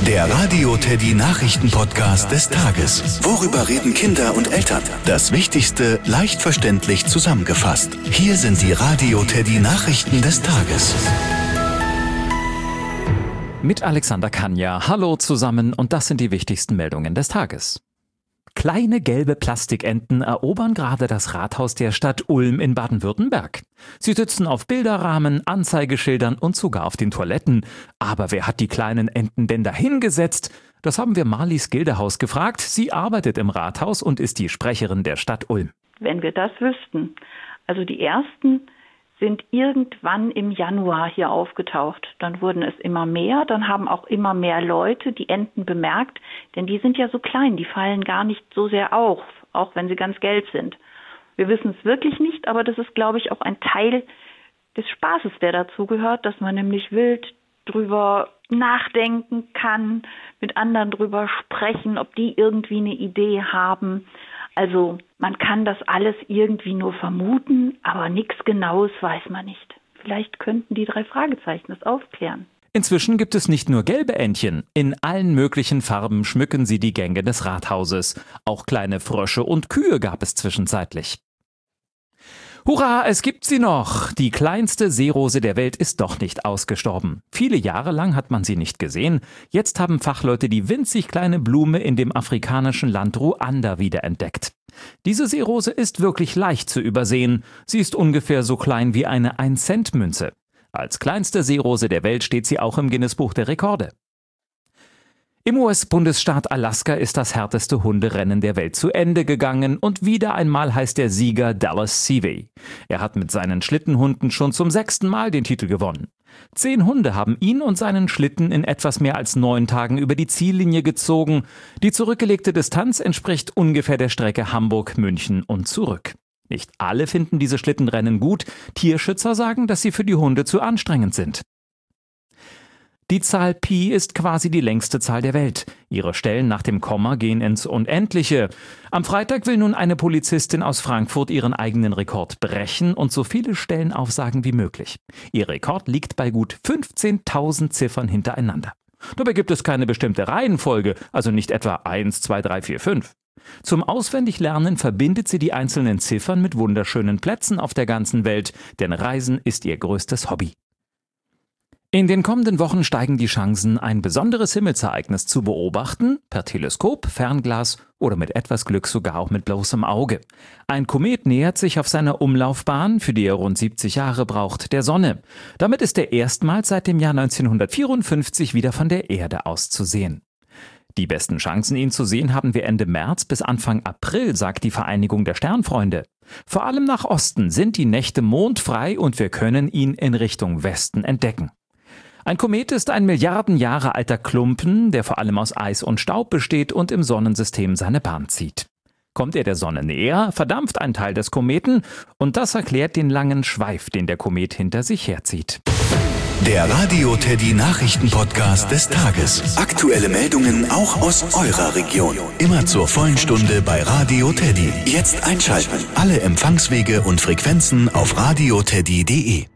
Der Radio Teddy Nachrichten-Podcast des Tages. Worüber reden Kinder und Eltern? Das Wichtigste leicht verständlich zusammengefasst. Hier sind die Radio Teddy Nachrichten des Tages. Mit Alexander Kanja. Hallo zusammen und das sind die wichtigsten Meldungen des Tages. Kleine gelbe Plastikenten erobern gerade das Rathaus der Stadt Ulm in Baden-Württemberg. Sie sitzen auf Bilderrahmen, Anzeigeschildern und sogar auf den Toiletten. Aber wer hat die kleinen Enten denn dahingesetzt? Das haben wir Marlies Gildehaus gefragt. Sie arbeitet im Rathaus und ist die Sprecherin der Stadt Ulm. Wenn wir das wüssten. Also die ersten sind irgendwann im Januar hier aufgetaucht. Dann wurden es immer mehr, dann haben auch immer mehr Leute die Enten bemerkt, denn die sind ja so klein, die fallen gar nicht so sehr auf, auch wenn sie ganz gelb sind. Wir wissen es wirklich nicht, aber das ist, glaube ich, auch ein Teil des Spaßes, der dazugehört, dass man nämlich wild drüber nachdenken kann, mit anderen drüber sprechen, ob die irgendwie eine Idee haben. Also man kann das alles irgendwie nur vermuten, aber nichts Genaues weiß man nicht. Vielleicht könnten die 3 Fragezeichen das aufklären. Inzwischen gibt es nicht nur gelbe Entchen. In allen möglichen Farben schmücken sie die Gänge des Rathauses. Auch kleine Frösche und Kühe gab es zwischenzeitlich. Hurra, es gibt sie noch! Die kleinste Seerose der Welt ist doch nicht ausgestorben. Viele Jahre lang hat man sie nicht gesehen. Jetzt haben Fachleute die winzig kleine Blume in dem afrikanischen Land Ruanda wiederentdeckt. Diese Seerose ist wirklich leicht zu übersehen. Sie ist ungefähr so klein wie eine 1-Cent-Münze. Als kleinste Seerose der Welt steht sie auch im Guinness-Buch der Rekorde. Im US-Bundesstaat Alaska ist das härteste Hunderennen der Welt zu Ende gegangen und wieder einmal heißt der Sieger Dallas Seavey. Er hat mit seinen Schlittenhunden schon zum 6. Mal den Titel gewonnen. 10 Hunde haben ihn und seinen Schlitten in etwas mehr als 9 Tagen über die Ziellinie gezogen. Die zurückgelegte Distanz entspricht ungefähr der Strecke Hamburg-München und zurück. Nicht alle finden diese Schlittenrennen gut. Tierschützer sagen, dass sie für die Hunde zu anstrengend sind. Die Zahl Pi ist quasi die längste Zahl der Welt. Ihre Stellen nach dem Komma gehen ins Unendliche. Am Freitag will nun eine Polizistin aus Frankfurt ihren eigenen Rekord brechen und so viele Stellen aufsagen wie möglich. Ihr Rekord liegt bei gut 15.000 Ziffern hintereinander. Dabei gibt es keine bestimmte Reihenfolge, also nicht etwa 1, 2, 3, 4, 5. Zum Auswendiglernen verbindet sie die einzelnen Ziffern mit wunderschönen Plätzen auf der ganzen Welt, denn Reisen ist ihr größtes Hobby. In den kommenden Wochen steigen die Chancen, ein besonderes Himmelsereignis zu beobachten, per Teleskop, Fernglas oder mit etwas Glück sogar auch mit bloßem Auge. Ein Komet nähert sich auf seiner Umlaufbahn, für die er rund 70 Jahre braucht, der Sonne. Damit ist er erstmals seit dem Jahr 1954 wieder von der Erde aus zu sehen. Die besten Chancen, ihn zu sehen, haben wir Ende März bis Anfang April, sagt die Vereinigung der Sternfreunde. Vor allem nach Osten sind die Nächte mondfrei und wir können ihn in Richtung Westen entdecken. Ein Komet ist ein Milliarden Jahre alter Klumpen, der vor allem aus Eis und Staub besteht und im Sonnensystem seine Bahn zieht. Kommt er der Sonne näher, verdampft ein Teil des Kometen und das erklärt den langen Schweif, den der Komet hinter sich herzieht. Der Radio Teddy Nachrichten-Podcast des Tages. Aktuelle Meldungen auch aus eurer Region. Immer zur vollen Stunde bei Radio Teddy. Jetzt einschalten. Alle Empfangswege und Frequenzen auf radioteddy.de.